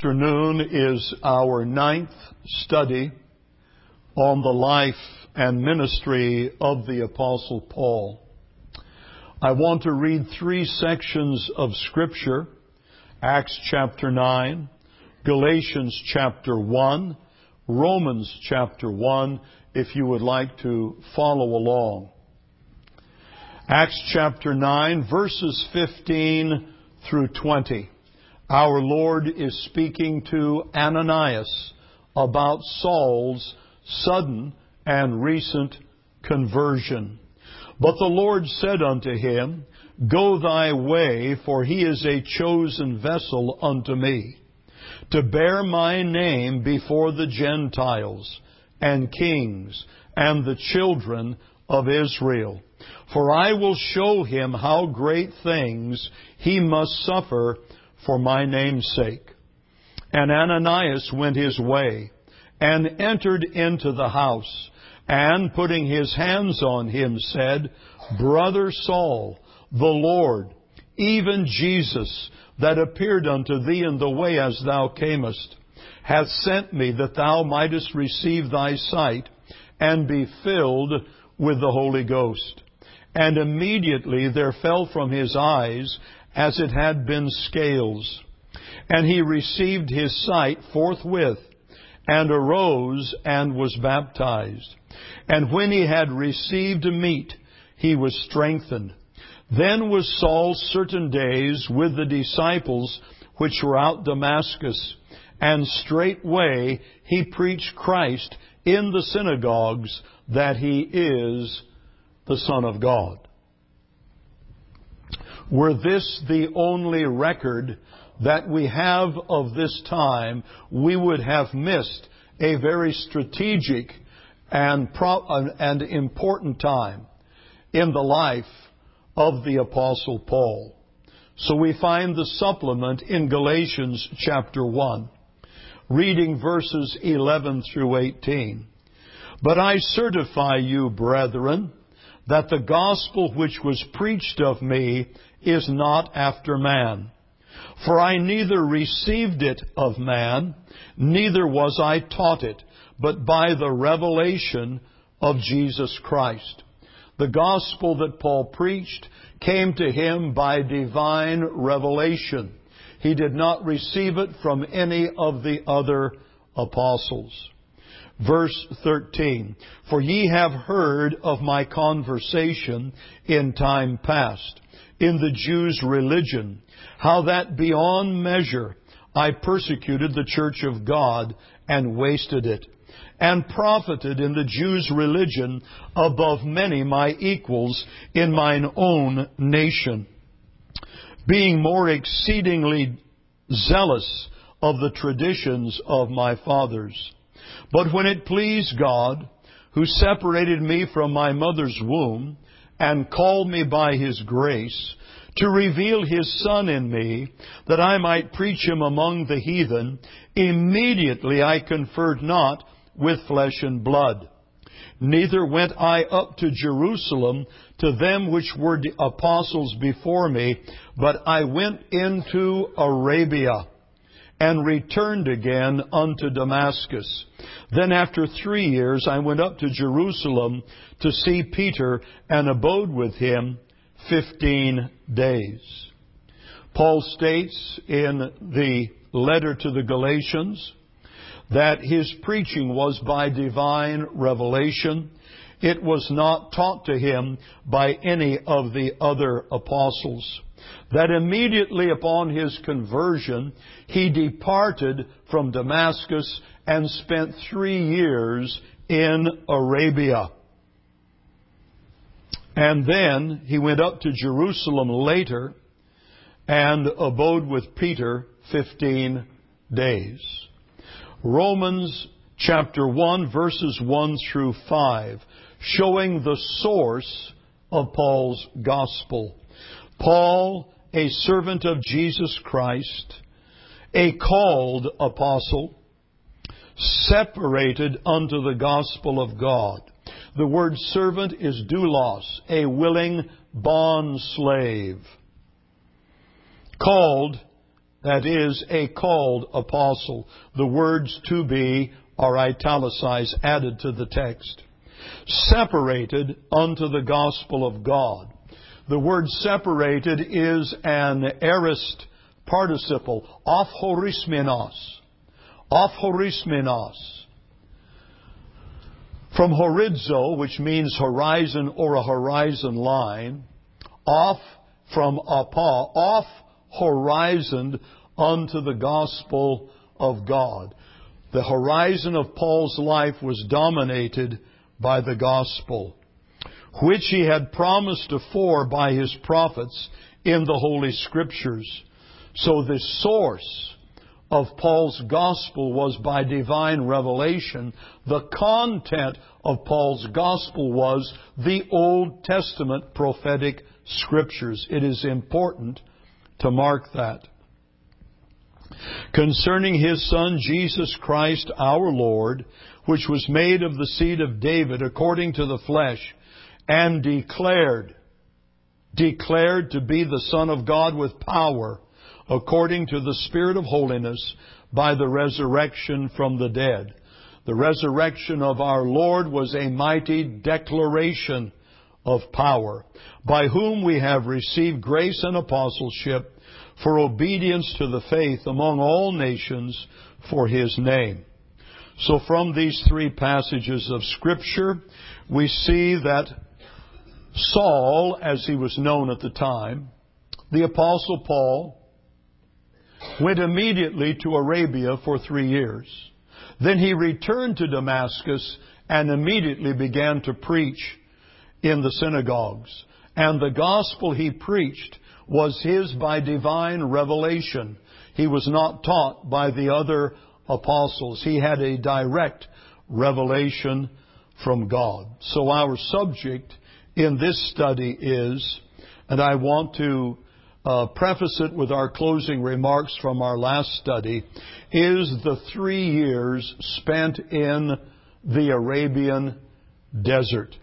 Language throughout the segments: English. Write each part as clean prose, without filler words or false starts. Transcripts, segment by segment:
afternoon is our ninth study on the life and ministry of the Apostle Paul. I want to read three sections of Scripture: Acts chapter 9, Galatians chapter 1, Romans chapter 1, if you would like to follow along. Acts chapter 9, verses 15 through 20. Our Lord is speaking to Ananias about Saul's sudden and recent conversion. But the Lord said unto him, Go thy way, for he is a chosen vessel unto me, to bear my name before the Gentiles and kings and the children of Israel. For I will show him how great things he must suffer for my name's sake. And Ananias went his way, and entered into the house, and putting his hands on him said, Brother Saul, the Lord, even Jesus, that appeared unto thee in the way as thou camest, hath sent me that thou mightest receive thy sight, and be filled with the Holy Ghost. And immediately there fell from his eyes as it had been scales. And he received his sight forthwith, and arose and was baptized. And when he had received meat, he was strengthened. Then was Saul certain days with the disciples which were out Damascus, and straightway he preached Christ in the synagogues, that he is the Son of God. Were this the only record that we have of this time, we would have missed a very strategic and important time in the life of the Apostle Paul. So we find the supplement in Galatians chapter 1, reading verses 11 through 18. But I certify you, brethren, that the gospel which was preached of me is not after man. For I neither received it of man, neither was I taught it, but by the revelation of Jesus Christ. The gospel that Paul preached came to him by divine revelation. He did not receive it from any of the other apostles. Verse 13, For ye have heard of my conversation in time past, in the Jews' religion, how that beyond measure I persecuted the church of God, and wasted it, and profited in the Jews' religion above many my equals in mine own nation, being more exceedingly zealous of the traditions of my fathers. But when it pleased God, who separated me from my mother's womb, and called me by His grace, to reveal His Son in me, that I might preach Him among the heathen, immediately I conferred not with flesh and blood. Neither went I up to Jerusalem to them which were the apostles before me, but I went into Arabia, and returned again unto Damascus. Then after 3 years I went up to Jerusalem to see Peter, and abode with him 15 days. Paul states in the letter to the Galatians that his preaching was by divine revelation. It was not taught to him by any of the other apostles. That immediately upon his conversion, he departed from Damascus and spent 3 years in Arabia. And then he went up to Jerusalem later and abode with Peter 15 days. Romans chapter 1, verses 1 through 5, showing the source of Paul's gospel. Paul, a servant of Jesus Christ, a called apostle, separated unto the gospel of God. The word servant is doulos, a willing bond slave. Called that is, a called apostle. The words to be are italicized, added to the text. Separated unto the gospel of God. The word separated is an aorist participle, ophorismenos. Ophorismenos. From horizo, which means horizon or a horizon line, off from apa, off horizoned unto the gospel of God. The horizon of Paul's life was dominated by the gospel, which he had promised afore by his prophets in the Holy Scriptures. So the source of Paul's gospel was by divine revelation. The content of Paul's gospel was the Old Testament prophetic Scriptures. It is important to mark that. Concerning His Son, Jesus Christ, our Lord, which was made of the seed of David according to the flesh, and declared to be the Son of God with power, according to the Spirit of holiness, by the resurrection from the dead. The resurrection of our Lord was a mighty declaration of power, by whom we have received grace and apostleship for obedience to the faith among all nations for His name. So from these three passages of Scripture, we see that Saul, as he was known at the time, the Apostle Paul, went immediately to Arabia for 3 years. Then he returned to Damascus and immediately began to preach in the synagogues. And the gospel he preached was his by divine revelation. He was not taught by the other apostles. He had a direct revelation from God. So our subject in this study is, and I want to preface it with our closing remarks from our last study, is the 3 years spent in the Arabian desert.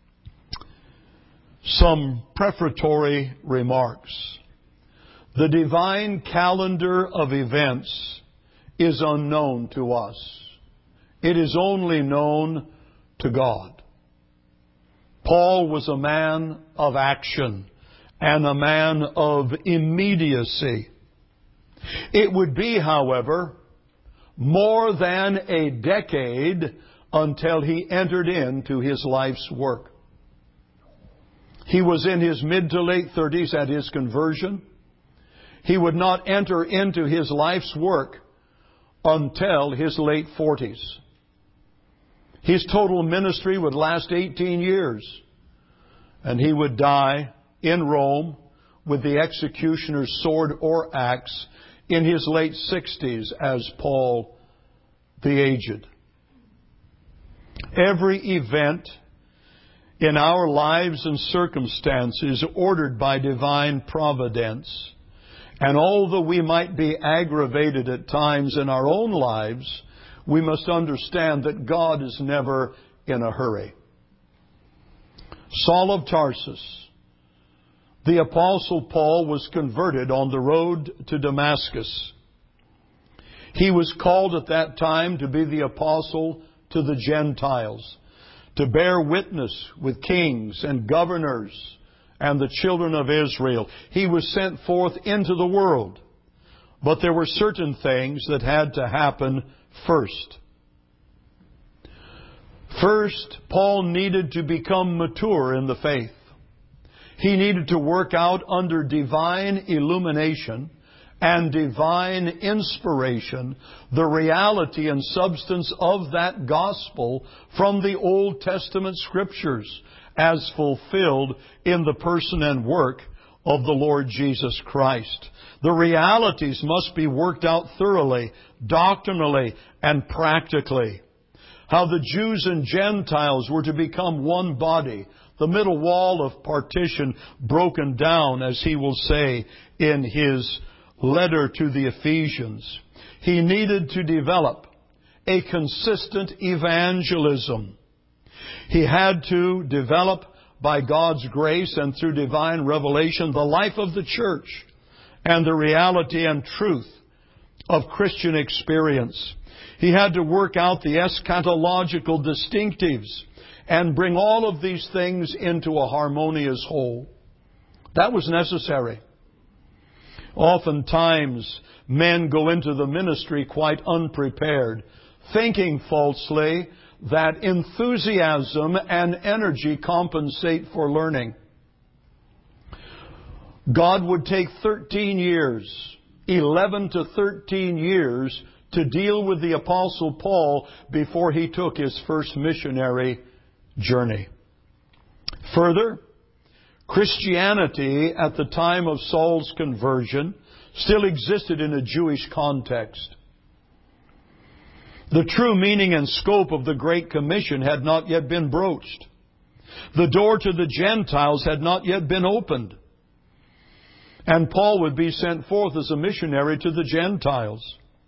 Some prefatory remarks. The divine calendar of events is unknown to us. It is only known to God. Paul was a man of action and a man of immediacy. It would be, however, more than a decade until he entered into his life's work. He was in his mid to late 30s at his conversion. He would not enter into his life's work until his late 40s. His total ministry would last 18 years, and he would die in Rome with the executioner's sword or axe in his late 60s as Paul the Aged. Every event in our lives and circumstances ordered by divine providence, and although we might be aggravated at times in our own lives, we must understand that God is never in a hurry. Saul of Tarsus, the Apostle Paul, was converted on the road to Damascus. He was called at that time to be the apostle to the Gentiles, to bear witness with kings and governors and the children of Israel. He was sent forth into the world. But there were certain things that had to happen first. First, Paul needed to become mature in the faith. He needed to work out under divine illumination and divine inspiration the reality and substance of that gospel from the Old Testament Scriptures as fulfilled in the person and work of the Lord Jesus Christ. The realities must be worked out thoroughly, doctrinally, and practically. How the Jews and Gentiles were to become one body, the middle wall of partition broken down, as he will say in his letter to the Ephesians. He needed to develop a consistent evangelism. He had to develop, by God's grace and through divine revelation, the life of the church and the reality and truth of Christian experience. He had to work out the eschatological distinctives and bring all of these things into a harmonious whole. That was necessary. Oftentimes, men go into the ministry quite unprepared, thinking falsely that enthusiasm and energy compensate for learning. God would take 13 years, 11 to 13 years, to deal with the Apostle Paul before he took his first missionary journey. Further, Christianity at the time of Saul's conversion still existed in a Jewish context. The true meaning and scope of the Great Commission had not yet been broached. The door to the Gentiles had not yet been opened. And Paul would be sent forth as a missionary to the Gentiles.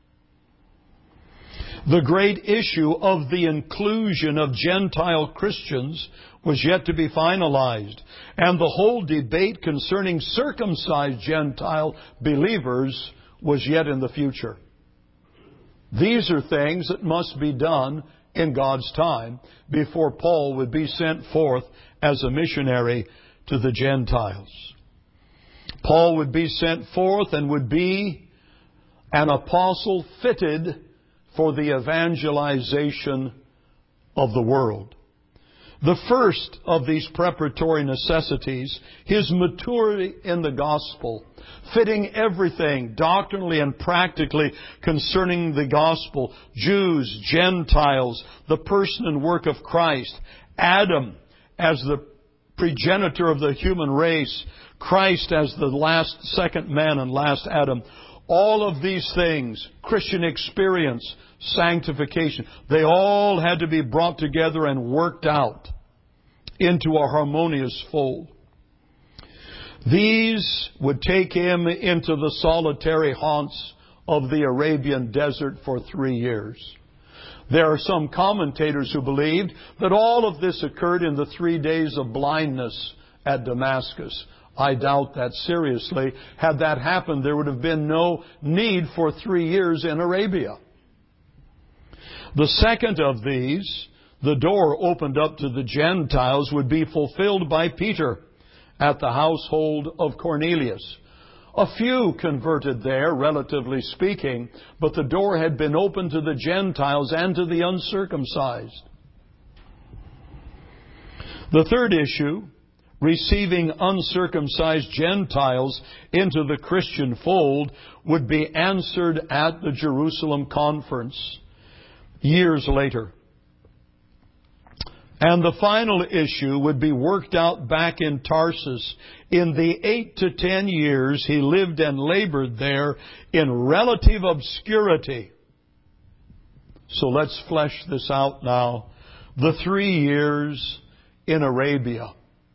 The great issue of the inclusion of Gentile Christians was yet to be finalized, and the whole debate concerning circumcised Gentile believers was yet in the future. These are things that must be done in God's time before Paul would be sent forth as a missionary to the Gentiles. Paul would be sent forth and would be an apostle fitted for the evangelization of the world. The first of these preparatory necessities, his maturity in the gospel, fitting everything doctrinally and practically concerning the gospel, Jews, Gentiles, the person and work of Christ, Adam as the progenitor of the human race, Christ as the second man and last Adam. All of these things, Christian experience, sanctification, they all had to be brought together and worked out into a harmonious fold. These would take him into the solitary haunts of the Arabian desert for 3 years. There are some commentators who believed that all of this occurred in the 3 days of blindness at Damascus. I doubt that seriously. Had that happened, there would have been no need for 3 years in Arabia. The second of these, the door opened up to the Gentiles, would be fulfilled by Peter at the household of Cornelius. A few converted there, relatively speaking, but the door had been opened to the Gentiles and to the uncircumcised. The third issue, receiving uncircumcised Gentiles into the Christian fold, would be answered at the Jerusalem conference years later. And the final issue would be worked out back in Tarsus in the 8 to 10 years he lived and labored there in relative obscurity. So let's flesh this out now. The 3 years in Arabia.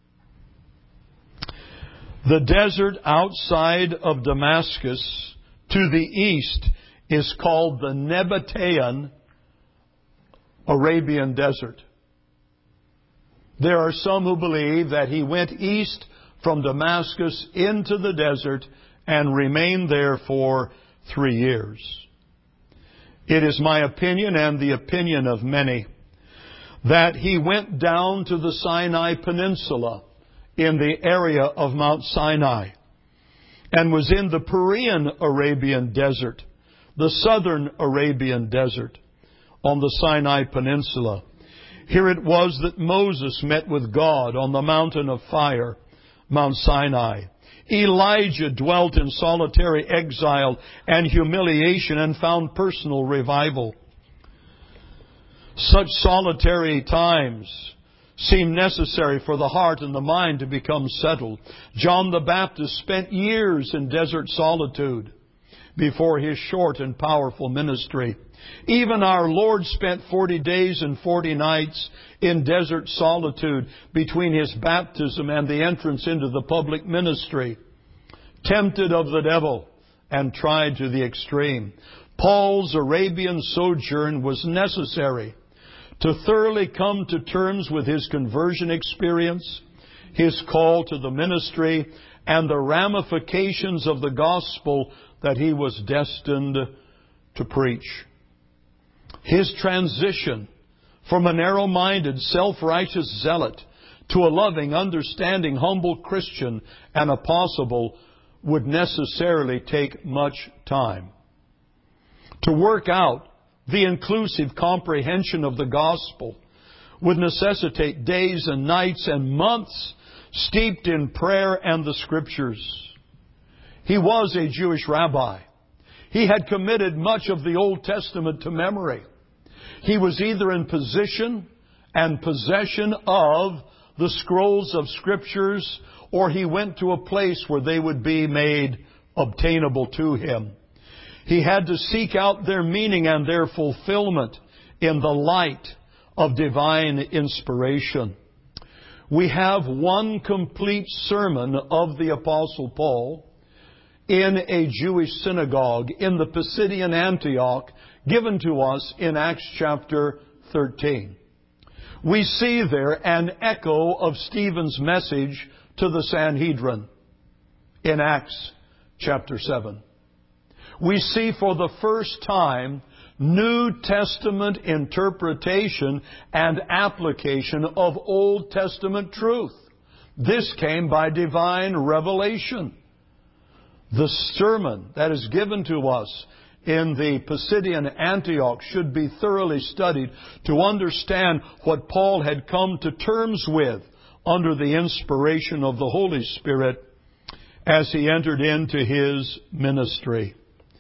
The desert outside of Damascus to the east is called the Nabatean Arabian Desert. There are some who believe that he went east from Damascus into the desert and remained there for 3 years. It is my opinion and the opinion of many that he went down to the Sinai Peninsula in the area of Mount Sinai and was in the Perean Arabian Desert, the southern Arabian Desert on the Sinai Peninsula. Here it was that Moses met with God on the mountain of fire, Mount Sinai. Elijah dwelt in solitary exile and humiliation and found personal revival. Such solitary times seem necessary for the heart and the mind to become settled. John the Baptist spent years in desert solitude before his short and powerful ministry. Even our Lord spent 40 days and 40 nights in desert solitude between His baptism and the entrance into the public ministry, tempted of the devil and tried to the extreme. Paul's Arabian sojourn was necessary to thoroughly come to terms with his conversion experience, his call to the ministry, and the ramifications of the gospel that he was destined to preach. His transition from a narrow-minded, self-righteous zealot to a loving, understanding, humble Christian and apostle would necessarily take much time. To work out the inclusive comprehension of the gospel would necessitate days and nights and months steeped in prayer and the Scriptures. He was a Jewish rabbi. He had committed much of the Old Testament to memory. He was either in position and possession of the scrolls of Scriptures, or he went to a place where they would be made obtainable to him. He had to seek out their meaning and their fulfillment in the light of divine inspiration. We have one complete sermon of the Apostle Paul in a Jewish synagogue in the Pisidian Antioch, given to us in Acts chapter 13. We see there an echo of Stephen's message to the Sanhedrin in Acts chapter 7. We see for the first time New Testament interpretation and application of Old Testament truth. This came by divine revelation. The sermon that is given to us in the Pisidian Antioch should be thoroughly studied to understand what Paul had come to terms with under the inspiration of the Holy Spirit as he entered into his ministry.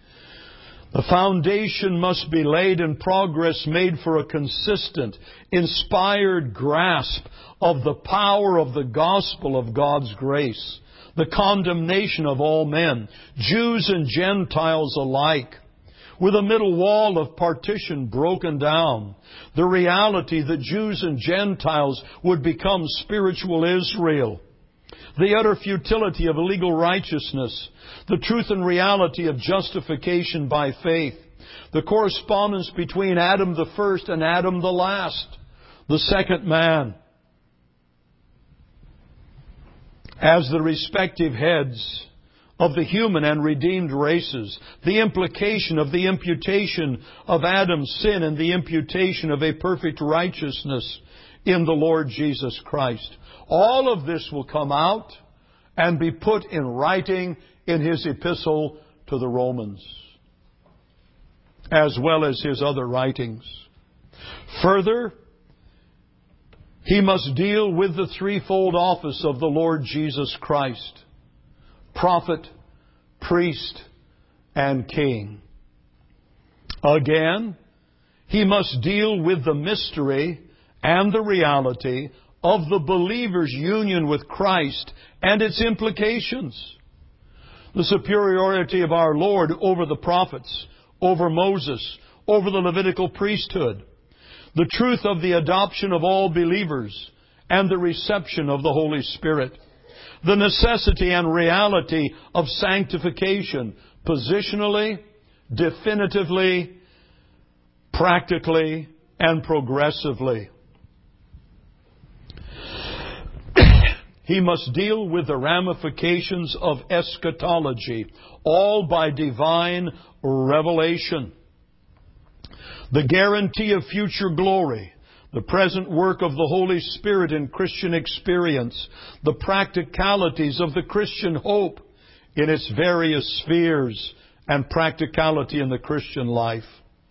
The foundation must be laid and progress made for a consistent, inspired grasp of the power of the gospel of God's grace, the condemnation of all men, Jews and Gentiles alike, with a middle wall of partition broken down, the reality that Jews and Gentiles would become spiritual Israel, the utter futility of legal righteousness, the truth and reality of justification by faith, the correspondence between Adam the first and Adam the last, the second man, as the respective heads of the human and redeemed races, the implication of the imputation of Adam's sin and the imputation of a perfect righteousness in the Lord Jesus Christ. All of this will come out and be put in writing in his epistle to the Romans, as well as his other writings. Further, he must deal with the threefold office of the Lord Jesus Christ: prophet, priest, and king. Again, he must deal with the mystery and the reality of the believer's union with Christ and its implications. The superiority of our Lord over the prophets, over Moses, over the Levitical priesthood. The truth of the adoption of all believers and the reception of the Holy Spirit. The necessity and reality of sanctification, positionally, definitively, practically, and progressively. He must deal with the ramifications of eschatology, all by divine revelation. The guarantee of future glory, the present work of the Holy Spirit in Christian experience, the practicalities of the Christian hope in its various spheres, and practicality in the Christian life.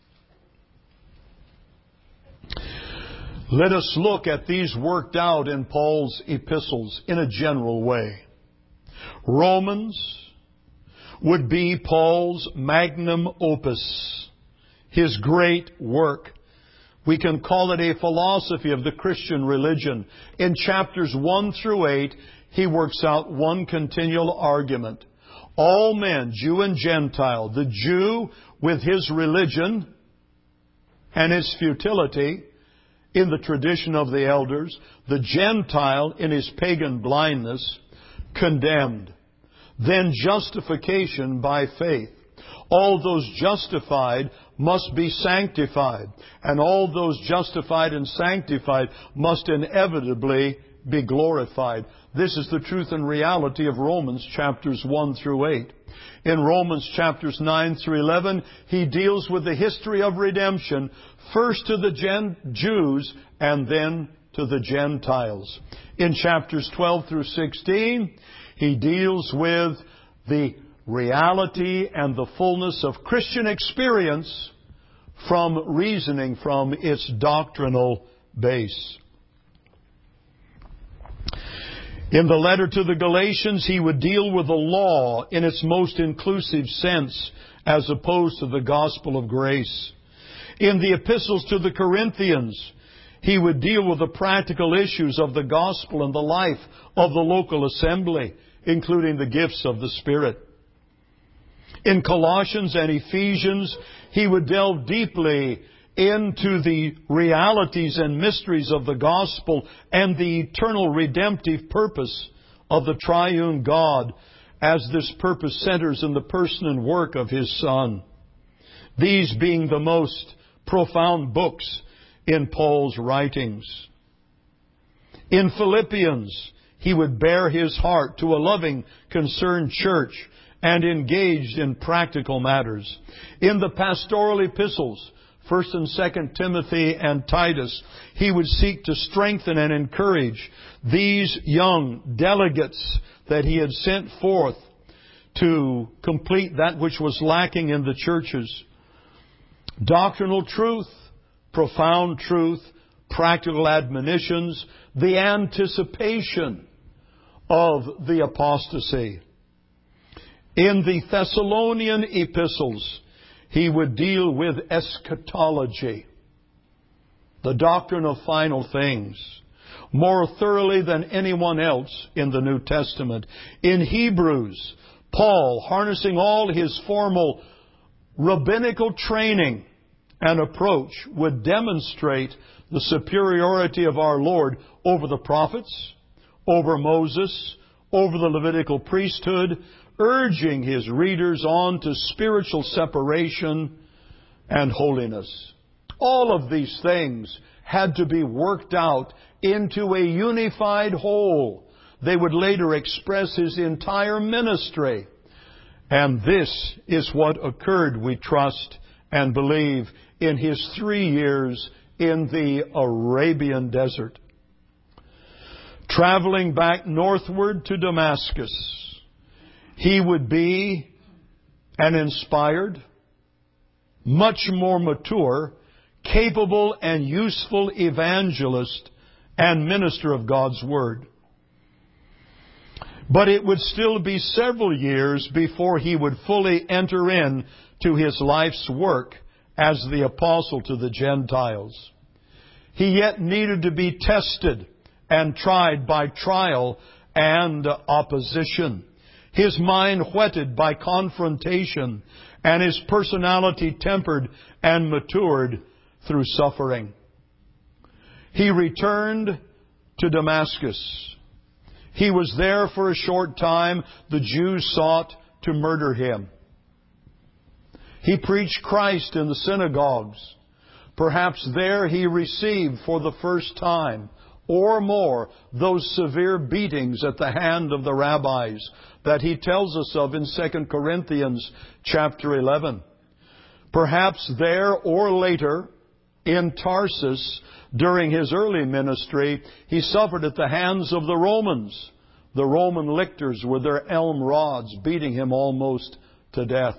Let us look at these worked out in Paul's epistles in a general way. Romans would be Paul's magnum opus, his great work. We can call it a philosophy of the Christian religion. In chapters 1 through 8, he works out one continual argument. All men, Jew and Gentile, the Jew with his religion and his futility in the tradition of the elders, the Gentile in his pagan blindness, condemned. Then justification by faith. All those justified must be sanctified, and all those justified and sanctified must inevitably be glorified. This is the truth and reality of Romans chapters 1 through 8. In Romans chapters 9 through 11, he deals with the history of redemption, first to the Jews and then to the Gentiles. In chapters 12 through 16, he deals with the reality and the fullness of Christian experience from reasoning from its doctrinal base. In the letter to the Galatians, he would deal with the law in its most inclusive sense as opposed to the gospel of grace. In the epistles to the Corinthians, he would deal with the practical issues of the gospel and the life of the local assembly, including the gifts of the Spirit. In Colossians and Ephesians, he would delve deeply into the realities and mysteries of the gospel and the eternal redemptive purpose of the triune God, as this purpose centers in the person and work of His Son. These being the most profound books in Paul's writings. In Philippians, he would bare his heart to a loving, concerned church and engaged in practical matters. In the pastoral epistles, 1 and 2 Timothy and Titus, he would seek to strengthen and encourage these young delegates that he had sent forth to complete that which was lacking in the churches. Doctrinal truth, profound truth, practical admonitions, the anticipation of the apostasy. In the Thessalonian epistles, he would deal with eschatology, the doctrine of final things, more thoroughly than anyone else in the New Testament. In Hebrews, Paul, harnessing all his formal rabbinical training and approach, would demonstrate the superiority of our Lord over the prophets, over Moses, over the Levitical priesthood, urging his readers on to spiritual separation and holiness. All of these things had to be worked out into a unified whole. They would later express his entire ministry. And this is what occurred, we trust and believe, in his 3 years in the Arabian desert. Traveling back northward to Damascus, he would be an inspired, much more mature, capable and useful evangelist and minister of God's Word. But it would still be several years before he would fully enter into his life's work as the apostle to the Gentiles. He yet needed to be tested and tried by trial and opposition, his mind whetted by confrontation, and his personality tempered and matured through suffering. He returned to Damascus. He was there for a short time. The Jews sought to murder him. He preached Christ in the synagogues. Perhaps there he received for the first time or more those severe beatings at the hand of the rabbis that he tells us of in 2 Corinthians chapter 11. Perhaps there or later in Tarsus, during his early ministry, he suffered at the hands of the Romans, the Roman lictors with their elm rods, beating him almost to death.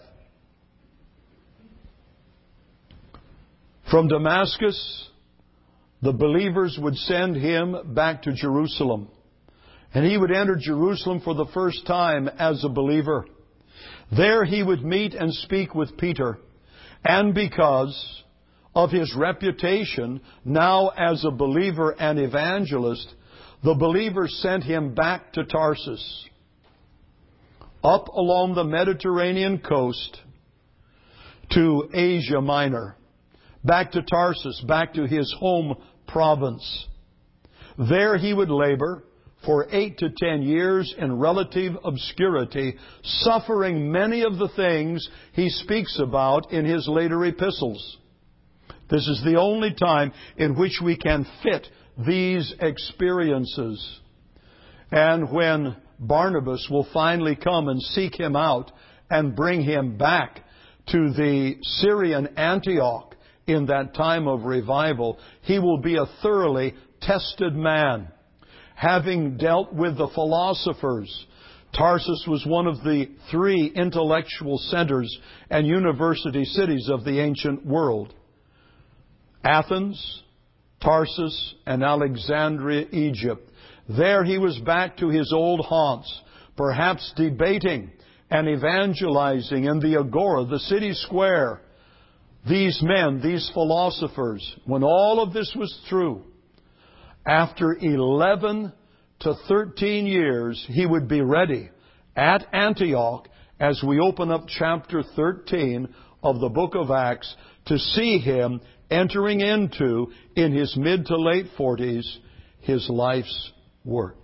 From Damascus, the believers would send him back to Jerusalem. And he would enter Jerusalem for the first time as a believer. There he would meet and speak with Peter. And because of his reputation now as a believer and evangelist, the believers sent him back to Tarsus, up along the Mediterranean coast to Asia Minor, back to Tarsus, back to his home province. There he would labor for 8 to 10 years in relative obscurity, suffering many of the things he speaks about in his later epistles. This is the only time in which we can fit these experiences. And when Barnabas will finally come and seek him out and bring him back to the Syrian Antioch in that time of revival, he will be a thoroughly tested man, having dealt with the philosophers. Tarsus was one of the 3 intellectual centers and university cities of the ancient world. Athens, Tarsus, and Alexandria, Egypt. There he was back to his old haunts, perhaps debating and evangelizing in the agora, the city square. These men, these philosophers, when all of this was true, after 11 to 13 years, he would be ready at Antioch, as we open up chapter 13 of the book of Acts, to see him entering into, in his mid to late 40s, his life's work.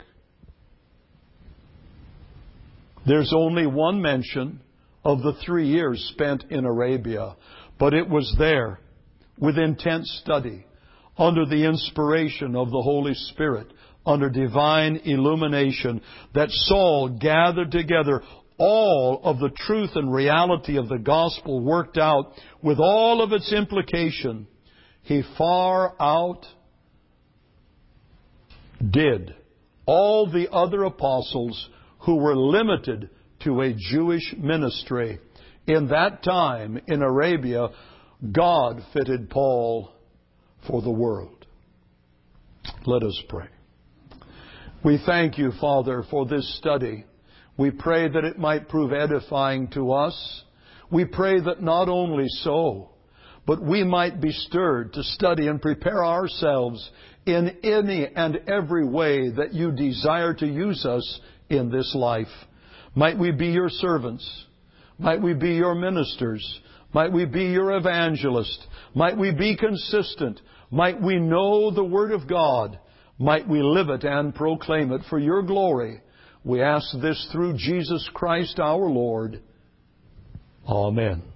There's only one mention of the 3 years spent in Arabia, but it was there, with intense study, under the inspiration of the Holy Spirit, under divine illumination, that Saul gathered together all of the truth and reality of the gospel, worked out with all of its implication. He far outdid all the other apostles who were limited to a Jewish ministry. In that time, in Arabia, God fitted Paul for the world. Let us pray. We thank you, Father, for this study. We pray that it might prove edifying to us. We pray that not only so, but we might be stirred to study and prepare ourselves in any and every way that you desire to use us in this life. Might we be your servants. Might we be your ministers. Might we be your evangelists. Might we be consistent. Might we know the Word of God. Might we live it and proclaim it for your glory. We ask this through Jesus Christ our Lord. Amen.